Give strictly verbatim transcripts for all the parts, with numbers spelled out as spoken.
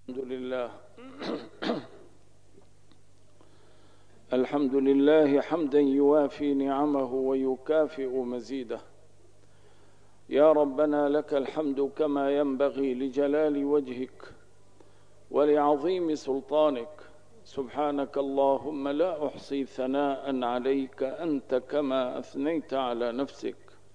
الحمد لله الحمد لله حمدا يوافي نعمه ويكافئ مزيده. يا ربنا لك الحمد كما ينبغي لجلال وجهك ولعظيم سلطانك. سبحانك اللهم لا أحصي ثناء عليك أنت كما أثنيت على نفسك.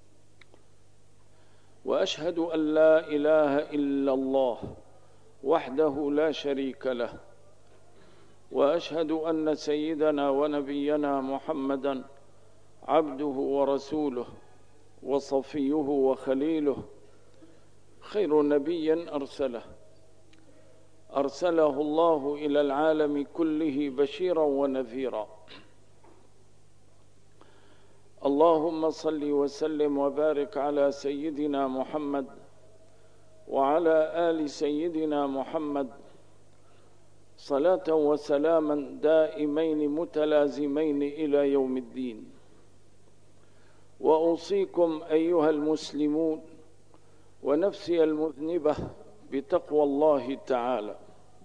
وأشهد أن لا إله إلا الله وحده لا شريك له، وأشهد أن سيدنا ونبينا محمدا عبده ورسوله وصفيه وخليله، خير نبي أرسله أرسله الله إلى العالم كله بشيرا ونذيرا. اللهم صل وسلم وبارك على سيدنا محمد وعلى آل سيدنا محمد صلاة وسلاما دائمين متلازمين إلى يوم الدين. وأوصيكم أيها المسلمون ونفسي المذنبة بتقوى الله تعالى.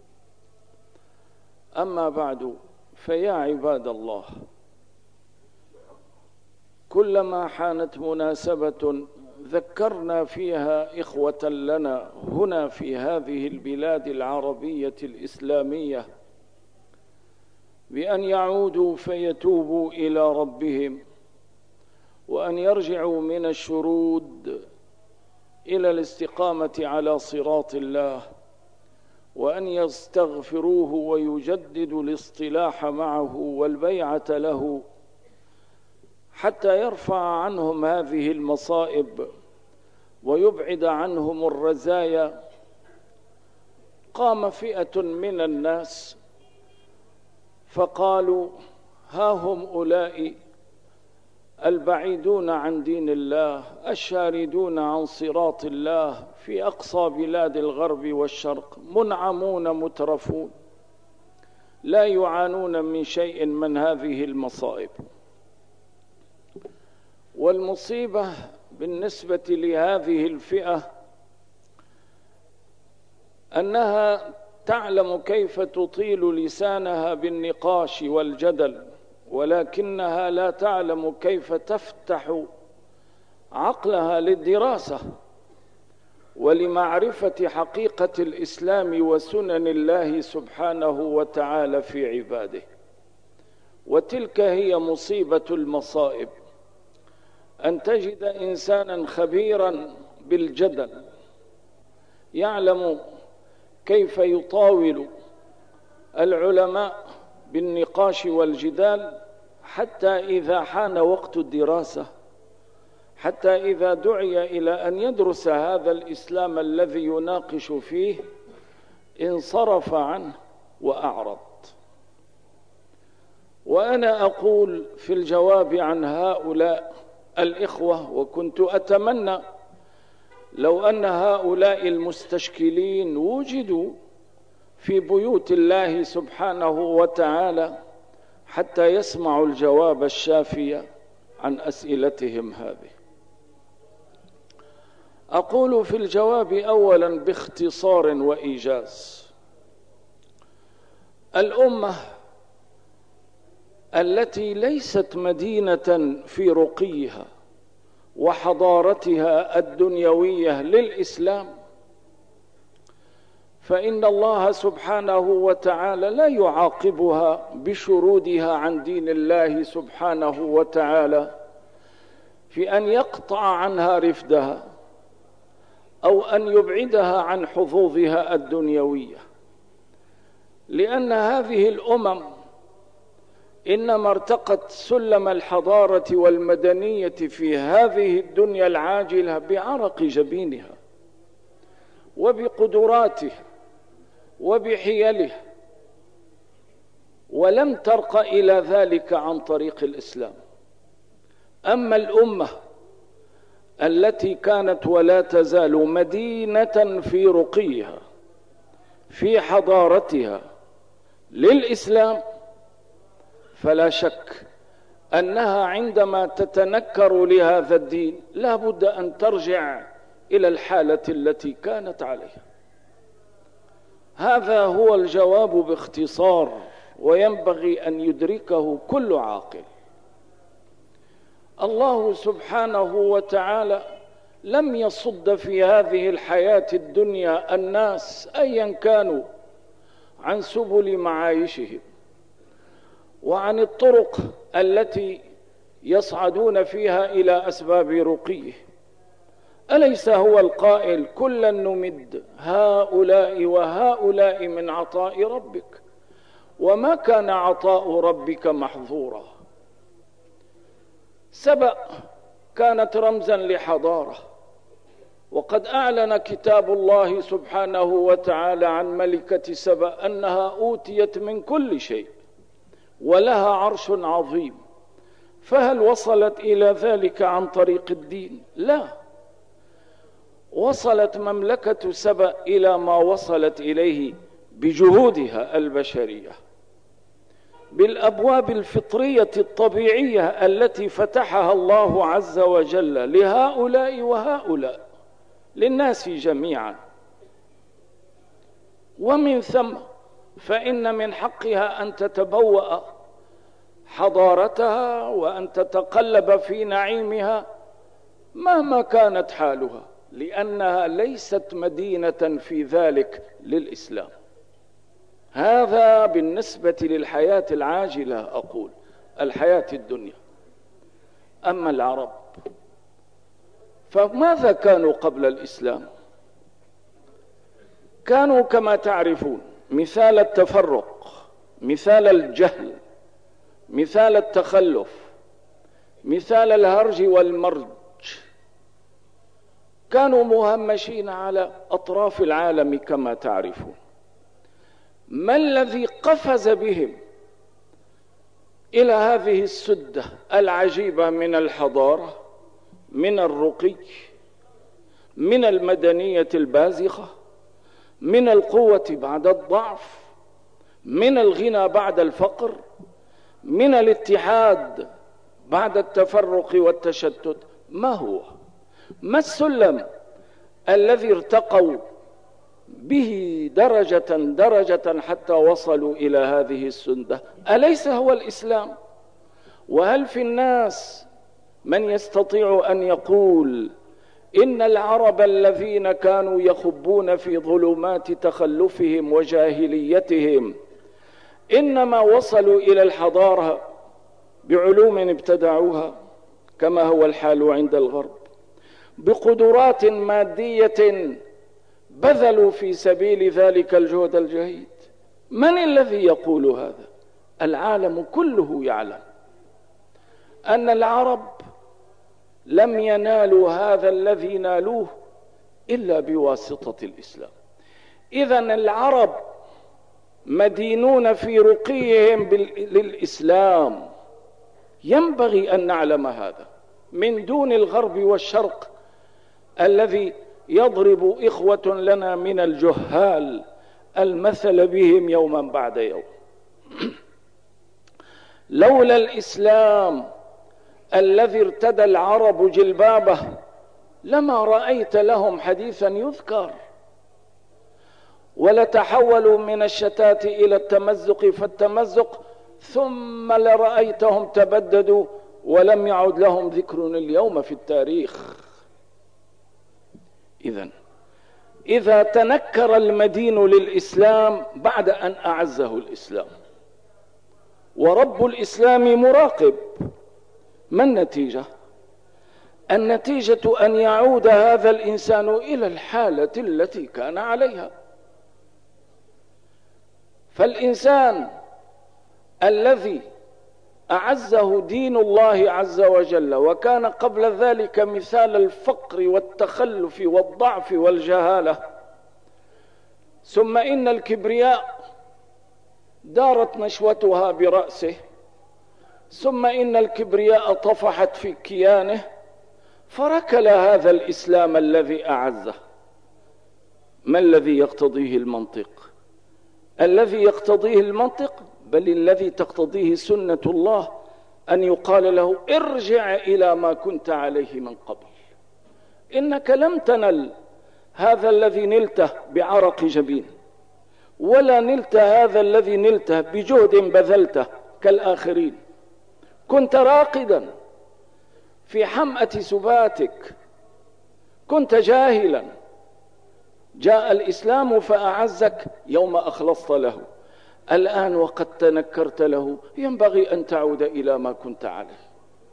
أما بعد، فيا عباد الله، كلما حانت مناسبة ذكرنا فيها إخوة لنا هنا في هذه البلاد العربية الإسلامية بأن يعودوا فيتوبوا إلى ربهم، وأن يرجعوا من الشرود إلى الاستقامة على صراط الله، وأن يستغفروه ويجددوا الاصطلاح معه والبيعة له حتى يرفع عنهم هذه المصائب ويبعد عنهم الرزايا. قام فئة من الناس فقالوا: ها هم أولئك البعيدون عن دين الله الشاردون عن صراط الله في أقصى بلاد الغرب والشرق، منعمون مترفون لا يعانون من شيء من هذه المصائب. والمصيبة بالنسبة لهذه الفئة أنها تعلم كيف تطيل لسانها بالنقاش والجدل، ولكنها لا تعلم كيف تفتح عقلها للدراسة ولمعرفة حقيقة الإسلام وسنن الله سبحانه وتعالى في عباده. وتلك هي مصيبة المصائب، أن تجد إنسانا خبيرا بالجدل يعلم كيف يطاول العلماء بالنقاش والجدال، حتى إذا حان وقت الدراسة، حتى إذا دعي إلى أن يدرس هذا الإسلام الذي يناقش فيه انصرف عنه وأعرض. وأنا أقول في الجواب عن هؤلاء الإخوة، وكنت أتمنى لو أن هؤلاء المستشكلين وجدوا في بيوت الله سبحانه وتعالى حتى يسمعوا الجواب الشافي عن أسئلتهم هذه. أقول في الجواب أولا باختصار وإيجاز: الأمة التي ليست مدينة في رقيها وحضارتها الدنيوية للإسلام، فإن الله سبحانه وتعالى لا يعاقبها بشرودها عن دين الله سبحانه وتعالى في أن يقطع عنها رفدها أو أن يبعدها عن حظوظها الدنيوية، لأن هذه الأمم إنما ارتقت سلم الحضارة والمدنية في هذه الدنيا العاجلة بعرق جبينها وبقدراته وبحيله، ولم ترق إلى ذلك عن طريق الإسلام. أما الأمة التي كانت ولا تزال مدينة في رقيها في حضارتها للإسلام، فلا شك أنها عندما تتنكر لهذا الدين لا بد أن ترجع إلى الحالة التي كانت عليها. هذا هو الجواب باختصار، وينبغي أن يدركه كل عاقل. الله سبحانه وتعالى لم يصد في هذه الحياة الدنيا الناس أيا كانوا عن سبل معايشهم وعن الطرق التي يصعدون فيها إلى أسباب رقيه. أليس هو القائل كلا نمد هؤلاء وهؤلاء من عطاء ربك وما كان عطاء ربك محظورا؟ سبأ كانت رمزا لحضارة، وقد أعلن كتاب الله سبحانه وتعالى عن ملكة سبأ أنها أوتيت من كل شيء ولها عرش عظيم. فهل وصلت إلى ذلك عن طريق الدين؟ لا، وصلت مملكة سبأ إلى ما وصلت إليه بجهودها البشرية، بالأبواب الفطرية الطبيعية التي فتحها الله عز وجل لهؤلاء وهؤلاء، للناس جميعا. ومن ثم فإن من حقها أن تتبوأ حضارتها وأن تتقلب في نعيمها مهما كانت حالها، لأنها ليست مدينة في ذلك للإسلام. هذا بالنسبة للحياة العاجلة، أقول الحياة الدنيا. أما العرب فماذا كانوا قبل الإسلام؟ كانوا كما تعرفون مثال التفرق، مثال الجهل، مثال التخلف، مثال الهرج والمرج. كانوا مهمشين على أطراف العالم كما تعرفون. ما الذي قفز بهم إلى هذه السدة العجيبة من الحضارة، من الرقي، من المدنية البازخة، من القوة بعد الضعف، من الغنى بعد الفقر، من الاتحاد بعد التفرق والتشتت؟ ما هو؟ ما السلم الذي ارتقوا به درجة درجة حتى وصلوا إلى هذه السدة؟ أليس هو الإسلام؟ وهل في الناس من يستطيع أن يقول إن العرب الذين كانوا يخبون في ظلمات تخلفهم وجاهليتهم إنما وصلوا إلى الحضارة بعلوم ابتدعوها كما هو الحال عند الغرب، بقدرات مادية بذلوا في سبيل ذلك الجهد الجهيد؟ من الذي يقول هذا؟ العالم كله يعلم أن العرب لم ينالوا هذا الذي نالوه إلا بواسطة الإسلام. إذن العرب مدينون في رقيهم للإسلام، ينبغي أن نعلم هذا من دون الغرب والشرق الذي يضرب إخوة لنا من الجهال المثل بهم يوما بعد يوم. لولا الإسلام الذي ارتدى العرب جلبابه لما رأيت لهم حديثا يذكر، ولتحولوا من الشتات إلى التمزق فالتمزق، ثم لرأيتهم تبددوا ولم يعد لهم ذكر اليوم في التاريخ. إذن إذا تنكر المدين للإسلام بعد أن أعزه الإسلام، ورب الإسلام مراقب، ما النتيجة؟ النتيجة أن يعود هذا الإنسان إلى الحالة التي كان عليها. فالإنسان الذي أعزه دين الله عز وجل وكان قبل ذلك مثال الفقر والتخلف والضعف والجهالة، ثم إن الكبرياء دارت نشوتها برأسه، ثم إن الكبرياء طفحت في كيانه، فركل هذا الإسلام الذي أعزه. ما الذي يقتضيه المنطق؟ الذي يقتضيه المنطق بل الذي تقتضيه سنة الله أن يقال له ارجع إلى ما كنت عليه من قبل، إنك لم تنل هذا الذي نلته بعرق جبين ولا نلت هذا الذي نلته بجهد بذلته كالآخرين. كنت راقدا في حمأة سباتك، كنت جاهلا، جاء الإسلام فأعزك يوم أخلصت له. الآن وقد تنكرت له ينبغي أن تعود إلى ما كنت عليه.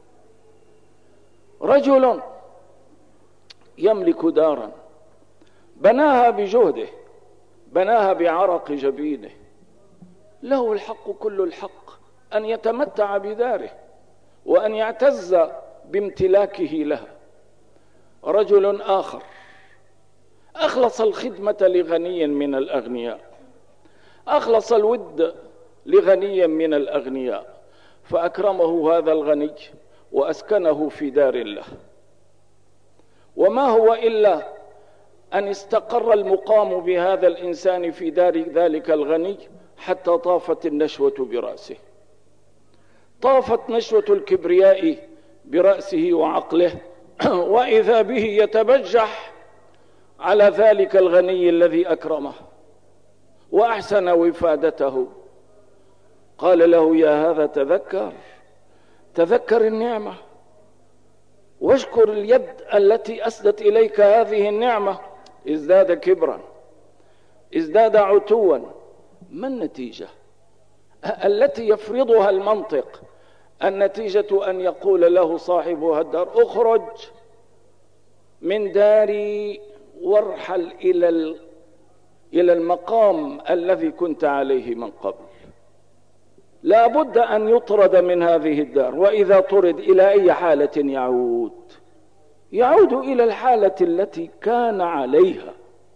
رجل يملك دارا بناها بجهده، بناها بعرق جبينه، له الحق كل الحق أن يتمتع بداره وأن يعتز بامتلاكه لها. رجل آخر أخلص الخدمة لغني من الأغنياء، أخلص الود لغني من الأغنياء، فأكرمه هذا الغني وأسكنه في دار الله. وما هو إلا أن استقر المقام بهذا الإنسان في دار ذلك الغني حتى طافت النشوة برأسه، طافت نشوة الكبرياء برأسه وعقله، وإذا به يتبجح على ذلك الغني الذي أكرمه وأحسن وفادته. قال له: يا هذا تذكر تذكر النعمة واشكر اليد التي أسدت إليك هذه النعمة. ازداد كبرا، ازداد عتوا. ما النتيجة التي يفرضها المنطق؟ النتيجة أن يقول له صاحبها الدار: اخرج من داري وارحل إلى إلى المقام الذي كنت عليه من قبل. لا بد أن يطرد من هذه الدار. وإذا طرد إلى أي حالة يعود؟ يعود إلى الحالة التي كان عليها.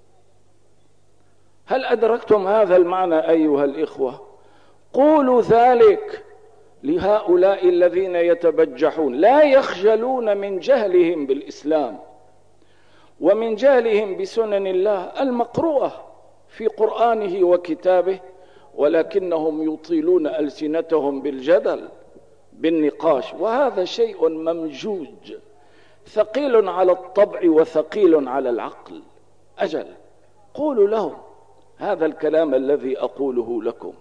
هل أدركتم هذا المعنى أيها الإخوة؟ قولوا ذلك لهؤلاء الذين يتبجحون، لا يخجلون من جهلهم بالإسلام ومن جهلهم بسنن الله المقروءة في قرآنه وكتابه، ولكنهم يطيلون ألسنتهم بالجدل بالنقاش، وهذا شيء ممجوج ثقيل على الطبع وثقيل على العقل. أجل قولوا لهم هذا الكلام الذي أقوله لكم.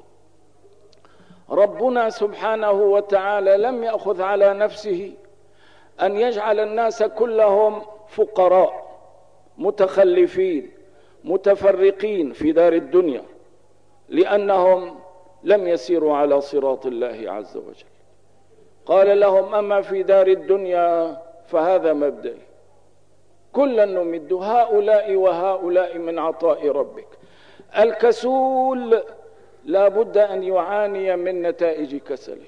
ربنا سبحانه وتعالى لم يأخذ على نفسه أن يجعل الناس كلهم فقراء متخلفين متفرقين في دار الدنيا لأنهم لم يسيروا على صراط الله عز وجل. قال لهم: أما في دار الدنيا فهذا مبدئي، كلا نمد هؤلاء وهؤلاء من عطاء ربك. الكسول لا بد أن يعاني من نتائج كسله،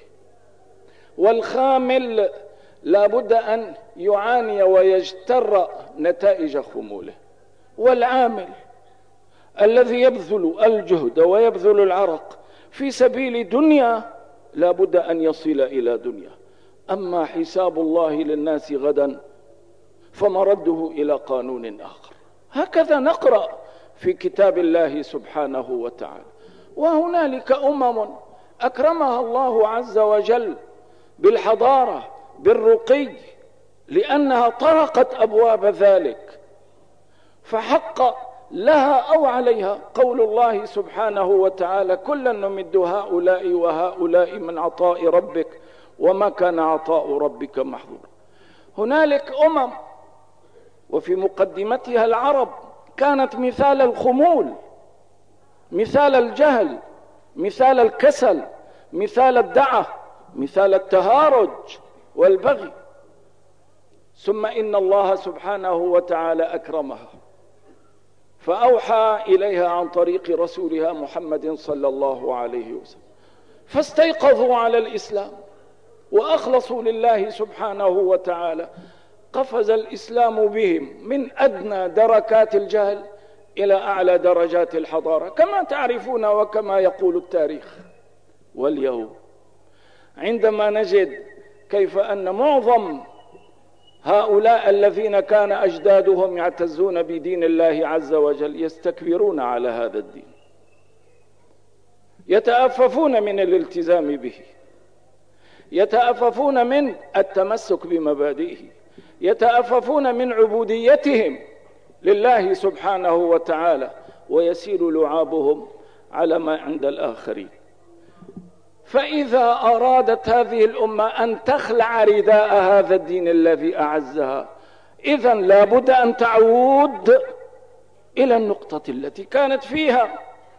والخامل لا بد أن يعاني ويجتر نتائج خموله، والعامل الذي يبذل الجهد ويبذل العرق في سبيل دنيا لا بد أن يصل إلى دنيا. أما حساب الله للناس غدا فمرده إلى قانون آخر. هكذا نقرأ في كتاب الله سبحانه وتعالى. وهنالك أمم أكرمها الله عز وجل بالحضارة بالرقي لأنها طرقت أبواب ذلك، فحق لها أو عليها قول الله سبحانه وتعالى: كلا نمد هؤلاء وهؤلاء من عطاء ربك وما كان عطاء ربك محظورا. هنالك أمم وفي مقدمتها العرب كانت مثال الخمول، مثال الجهل، مثال الكسل، مثال الدعة، مثال التهارج والبغي. ثم إن الله سبحانه وتعالى أكرمها فأوحى إليها عن طريق رسولها محمد صلى الله عليه وسلم، فاستيقظوا على الإسلام وأخلصوا لله سبحانه وتعالى. قفز الإسلام بهم من أدنى دركات الجهل إلى أعلى درجات الحضارة كما تعرفون وكما يقول التاريخ. واليوم عندما نجد كيف أن معظم هؤلاء الذين كان أجدادهم يعتزون بدين الله عز وجل يستكبرون على هذا الدين، يتأففون من الالتزام به، يتأففون من التمسك بمبادئه، يتأففون من عبوديتهم لله سبحانه وتعالى، ويسيل لعابهم على ما عند الآخرين. فإذا أرادت هذه الأمة أن تخلع رداء هذا الدين الذي أعزها، إذن لا بد أن تعود إلى النقطة التي كانت فيها.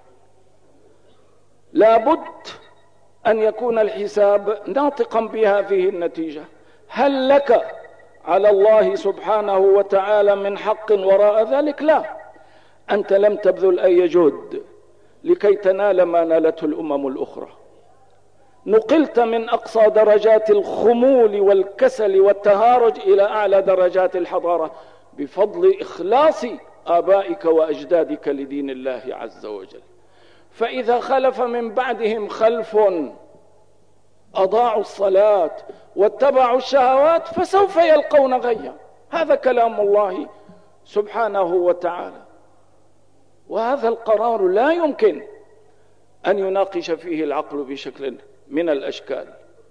لا بد أن يكون الحساب ناطقا بهذه النتيجة. هل لك على الله سبحانه وتعالى من حق وراء ذلك؟ لا، أنت لم تبذل أي جهد لكي تنال ما نالته الأمم الأخرى. نقلت من أقصى درجات الخمول والكسل والتهارج إلى أعلى درجات الحضارة بفضل إخلاص آبائك وأجدادك لدين الله عز وجل. فإذا خلف من بعدهم خلف أضاعوا الصلاة واتبعوا الشهوات فسوف يلقون غيا. هذا كلام الله سبحانه وتعالى، وهذا القرار لا يمكن أن يناقش فيه العقل بشكل من الأشكال.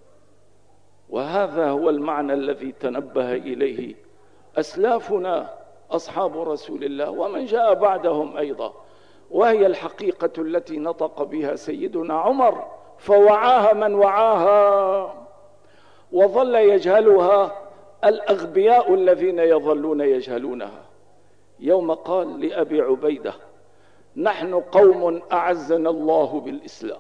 وهذا هو المعنى الذي تنبه إليه أسلافنا أصحاب رسول الله ومن جاء بعدهم أيضا، وهي الحقيقة التي نطق بها سيدنا عمر فوعاها من وعاها، وظل يجهلها الأغبياء الذين يظلون يجهلونها. يوم قال لأبي عبيدة: نحن قوم أعزنا الله بالإسلام،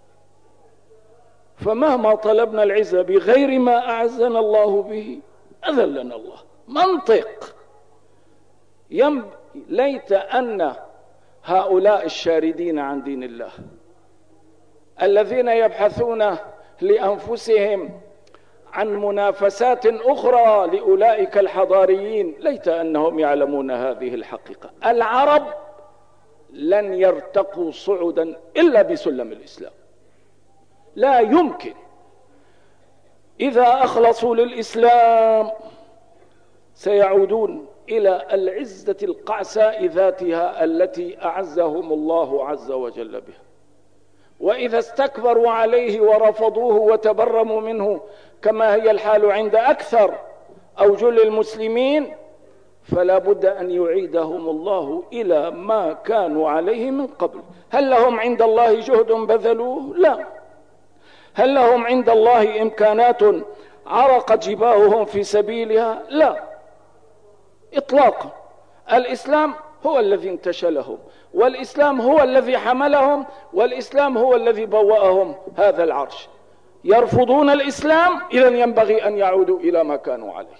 فمهما طلبنا العزة بغير ما أعزنا الله به أذلنا الله. منطق. ينب... ليت أن هؤلاء الشاردين عن دين الله الذين يبحثون لأنفسهم عن منافسات أخرى لأولئك الحضاريين، ليت أنهم يعلمون هذه الحقيقة. العرب لن يرتقوا صعدا إلا بسلم الإسلام، لا يمكن. إذا أخلصوا للإسلام سيعودون إلى العزة القعساء ذاتها التي أعزهم الله عز وجل بها. وإذا استكبروا عليه ورفضوه وتبرموا منه كما هي الحال عند أكثر أو جل المسلمين، فلا بد أن يعيدهم الله إلى ما كانوا عليه من قبل. هل لهم عند الله جهد بذلوه؟ لا. هل لهم عند الله إمكانات عرقت جباههم في سبيلها؟ لا إطلاقا. الإسلام هو الذي انتشلهم، والإسلام هو الذي حملهم، والإسلام هو الذي بوأهم هذا العرش. يرفضون الإسلام، إذن ينبغي أن يعودوا إلى ما كانوا عليه.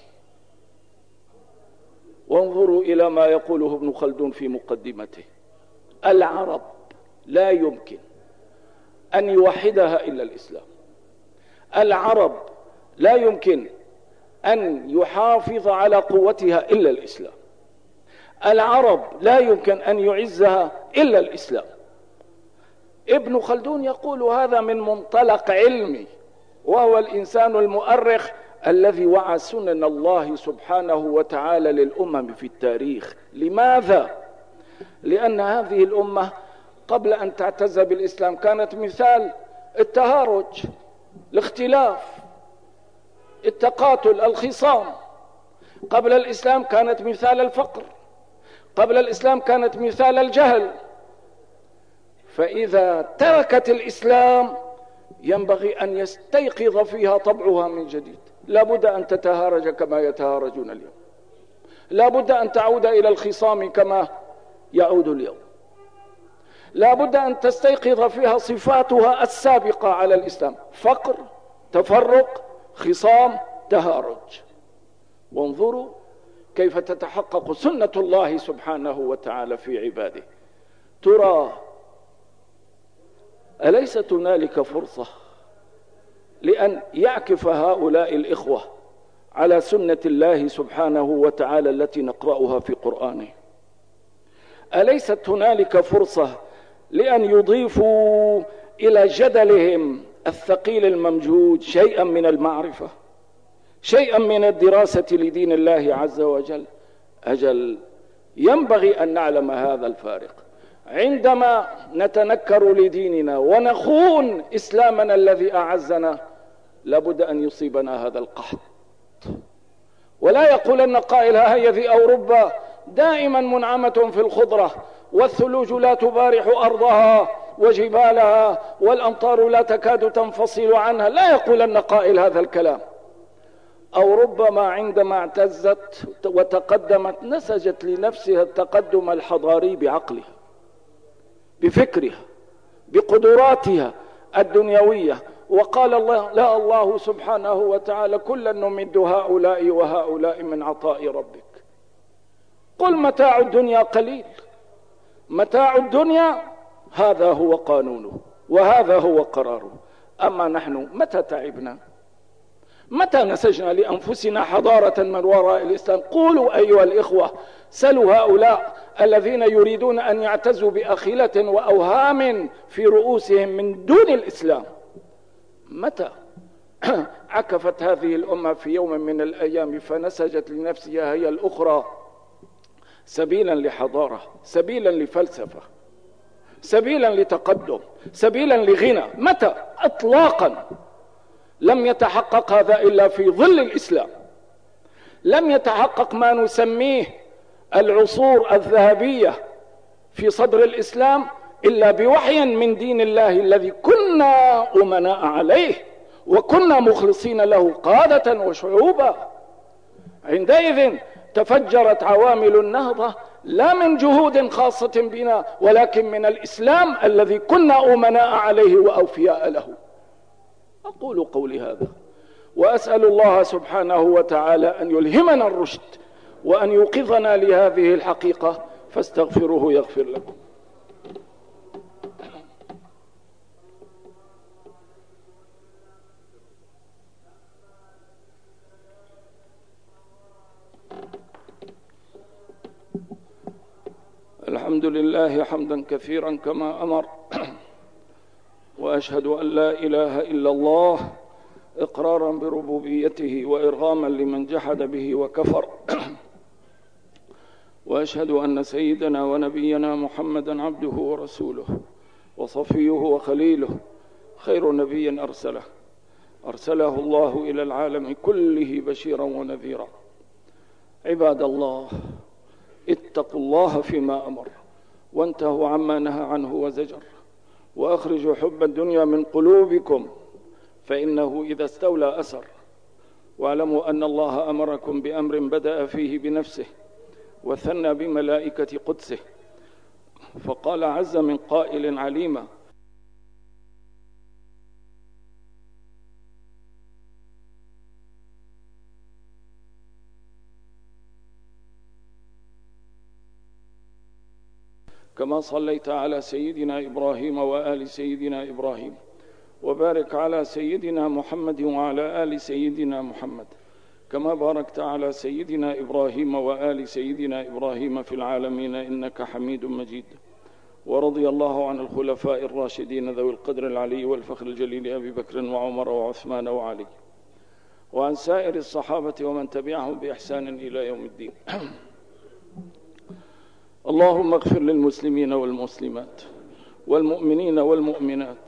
وانظروا إلى ما يقوله ابن خلدون في مقدمته: العرب لا يمكن أن يوحدها إلا الإسلام. العرب لا يمكن أن يحافظ على قوتها إلا الإسلام. العرب لا يمكن أن يعزها إلا الإسلام. ابن خلدون يقول هذا من منطلق علمي، وهو الإنسان المؤرخ الذي وعى سنن الله سبحانه وتعالى للأمم في التاريخ. لماذا؟ لأن هذه الأمة قبل أن تعتز بالإسلام كانت مثال التهارج، الاختلاف، التقاتل، الخصام. قبل الإسلام كانت مثال الفقر، قبل الإسلام كانت مثال الجهل. فإذا تركت الإسلام ينبغي أن يستيقظ فيها طبعها من جديد. لا بد أن تتهارج كما يتهارجون اليوم، لا بد أن تعود إلى الخصام كما يعود اليوم، لا بد أن تستيقظ فيها صفاتها السابقة على الإسلام: فقر، تفرق، خصام، تهارج. وانظروا كيف تتحقق سنة الله سبحانه وتعالى في عباده. ترى أليست هنالك فرصة لأن يعكف هؤلاء الإخوة على سنة الله سبحانه وتعالى التي نقرأها في قرآنه؟ أليست هنالك فرصة لأن يضيفوا إلى جدلهم الثقيل الممجود شيئا من المعرفة، شيئا من الدراسة لدين الله عز وجل؟ أجل، ينبغي أن نعلم هذا الفارق. عندما نتنكر لديننا ونخون إسلامنا الذي أعزنا لابد أن يصيبنا هذا القحط. ولا يقولن قائل: هذه أوروبا دائما منعمة في الخضرة والثلوج لا تبارح أرضها وجبالها والأمطار لا تكاد تنفصل عنها، لا يقولن قائل هذا الكلام. أو ربما عندما اعتزت وتقدمت نسجت لنفسها التقدم الحضاري بعقلها، بفكرها، بقدراتها الدنيوية، وقال الله لا الله سبحانه وتعالى كلا نمد هؤلاء وهؤلاء من عطاء ربك. قل متاع الدنيا قليل، متاع الدنيا هذا هو قانونه وهذا هو قراره. أما نحن متى تعبنا؟ متى نسجنا لأنفسنا حضارة من وراء الإسلام؟ قولوا أيها الإخوة، سلوا هؤلاء الذين يريدون أن يعتزوا بأخيلة وأوهام في رؤوسهم من دون الإسلام، متى عكفت هذه الأمة في يوم من الأيام فنسجت لنفسها هي الأخرى سبيلا لحضارة، سبيلا لفلسفة، سبيلا لتقدم، سبيلا لغنى؟ متى؟ اطلاقا لم يتحقق هذا إلا في ظل الإسلام. لم يتحقق ما نسميه العصور الذهبية في صدر الإسلام إلا بوحي من دين الله الذي كنا أمناء عليه وكنا مخلصين له قادة وشعوبا. عندئذ تفجرت عوامل النهضة لا من جهود خاصة بنا ولكن من الإسلام الذي كنا أمناء عليه وأوفياء له. أقول قولي هذا وأسأل الله سبحانه وتعالى أن يلهمنا الرشد وأن يوقظنا لهذه الحقيقة، فاستغفروه يغفر لكم. الحمد لله حمدا كثيرا كما أمر، وأشهد أن لا إله إلا الله إقرارا بربوبيته وإرغاما لمن جحد به وكفر، وأشهد أن سيدنا ونبينا محمدا عبده ورسوله وصفيه وخليله، خير نبي أرسله أرسله الله إلى العالم كله بشيرا ونذيرا. عباد الله، اتقوا الله فيما أمر وانتهوا عما نهى عنه وزجر، وأخرجوا حب الدنيا من قلوبكم فإنه إذا استولى أسر. واعلموا أن الله أمركم بأمر بدأ فيه بنفسه وثنى بملائكة قدسه، فقال عز من قائل عليما: كما صليت على سيدنا إبراهيم وآل سيدنا إبراهيم، وبارك على سيدنا محمد وعلى آل سيدنا محمد، كما باركت على سيدنا إبراهيم وآل سيدنا إبراهيم في العالمين إنك حميد مجيد. ورضي الله عن الخلفاء الراشدين ذوي القدر العلي والفخر الجليل أبي بكر وعمر وعثمان وعلي، وعن سائر الصحابة ومن تبعهم بإحسان إلى يوم الدين. اللهم اغفر للمسلمين والمسلمات والمؤمنين والمؤمنات.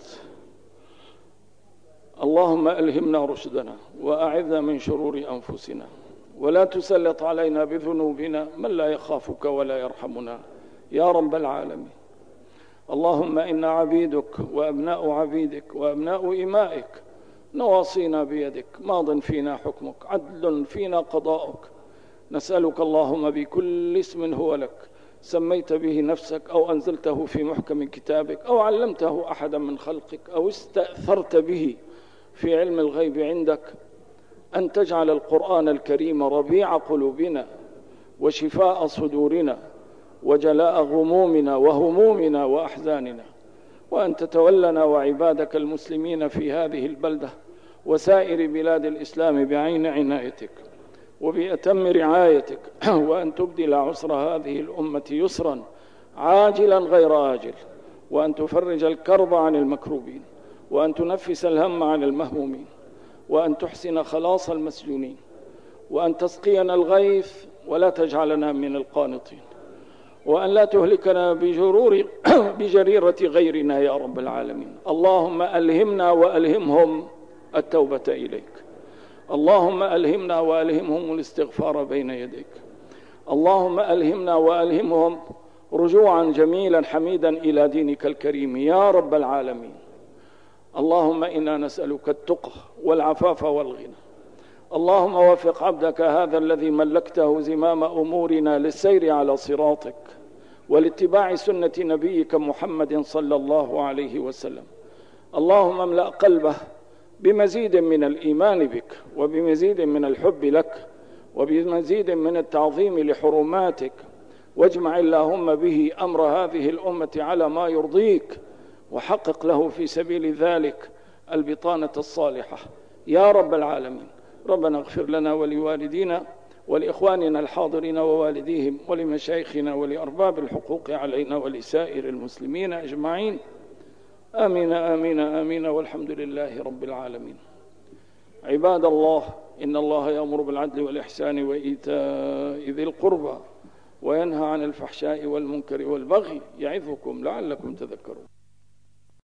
اللهم ألهمنا رشدنا وأعذنا من شرور أنفسنا، ولا تسلط علينا بذنوبنا من لا يخافك ولا يرحمنا يا رب العالمين. اللهم إنا عبيدك وأبناء عبيدك وأبناء إمائك، نواصينا بيدك، ماض فينا حكمك، عدل فينا قضاؤك. نسألك اللهم بكل اسم هو لك سميت به نفسك أو أنزلته في محكم كتابك أو علمته أحدا من خلقك أو استأثرت به في علم الغيب عندك، أن تجعل القرآن الكريم ربيع قلوبنا وشفاء صدورنا وجلاء غمومنا وهمومنا وأحزاننا، وأن تتولنا وعبادك المسلمين في هذه البلدة وسائر بلاد الإسلام بعين عنايتك وبأتم رعايتك، وأن تبدل عسر هذه الأمة يسرا عاجلا غير آجل، وأن تفرج الكرب عن المكروبين، وأن تنفس الهم عن المهمومين، وأن تحسن خلاص المسجونين، وأن تسقينا الغيث ولا تجعلنا من القانطين، وأن لا تهلكنا بجرور بجريرة غيرنا يا رب العالمين. اللهم ألهمنا وألهمهم التوبة إليك، اللهم ألهمنا وألهمهم الاستغفار بين يديك، اللهم ألهمنا وألهمهم رجوعا جميلا حميدا إلى دينك الكريم يا رب العالمين. اللهم إنا نسألك التقى والعفاف والغنى. اللهم وفق عبدك هذا الذي ملكته زمام أمورنا للسير على صراطك والاتباع سنة نبيك محمد صلى الله عليه وسلم. اللهم املأ قلبه بمزيد من الإيمان بك وبمزيد من الحب لك وبمزيد من التعظيم لحرماتك، واجمع اللهم به أمر هذه الأمة على ما يرضيك، وحقق له في سبيل ذلك البطانة الصالحة يا رب العالمين. ربنا اغفر لنا ولوالدينا ولإخواننا الحاضرين ووالديهم ولمشايخنا ولأرباب الحقوق علينا ولسائر المسلمين أجمعين. آمين آمين آمين والحمد لله رب العالمين. عباد الله، إن الله يأمر بالعدل والإحسان وإيتاء ذي القربى وينهى عن الفحشاء والمنكر والبغي يعظكم لعلكم تذكرون.